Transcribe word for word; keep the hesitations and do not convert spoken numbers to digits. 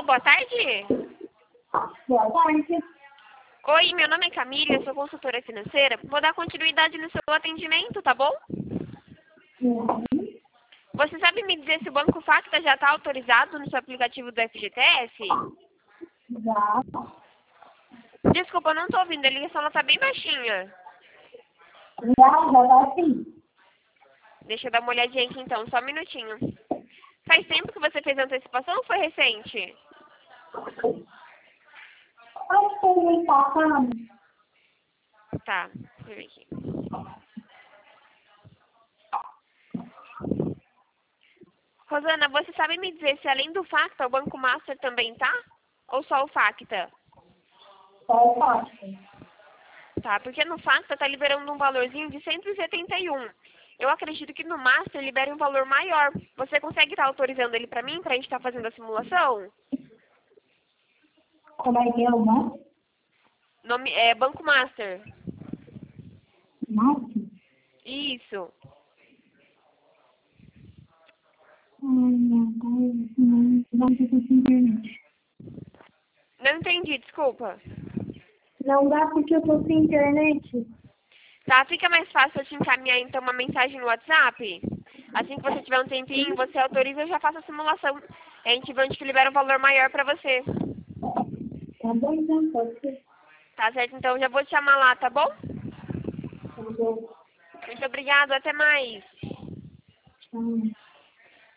boa tarde. Boa tarde. Oi, meu nome é Camila, eu sou consultora financeira. Vou dar continuidade no seu atendimento, tá bom? Uhum. Você sabe me dizer se o Banco Facta já está autorizado no seu aplicativo do F G T S? Já. Desculpa, eu não estou ouvindo, a ligação está bem baixinha. Já, já tá sim. Deixa eu dar uma olhadinha aqui então, só um minutinho. Faz tempo que você fez a antecipação ou foi recente? Acho que foi mês passado. Tá, deixa eu ver aqui. Rosana, você sabe me dizer se além do Facta, o Banco Master também tá? Ou só o Facta? Só o fácil. Tá, porque no Facta tá liberando um valorzinho de cento e setenta e um. Eu acredito que no Master libere um valor maior. Você consegue estar autorizando ele pra mim, pra gente estar fazendo a simulação? Como é que é o nome? Nome, é Banco Master. Nossa. Isso. Ai, meu Deus. Não, não dá porque eu tô sem internet. Não entendi, desculpa. Não dá porque eu tô sem internet. Tá, fica mais fácil eu te encaminhar então uma mensagem no WhatsApp? Assim que você tiver um tempinho, você autoriza, eu já faço a simulação. A gente vê onde que libera um valor maior pra você. Tá bom, então, pode ser. Tá certo? Então eu já vou te chamar lá, tá bom? Tá bom. Muito obrigada, até mais. Tchau.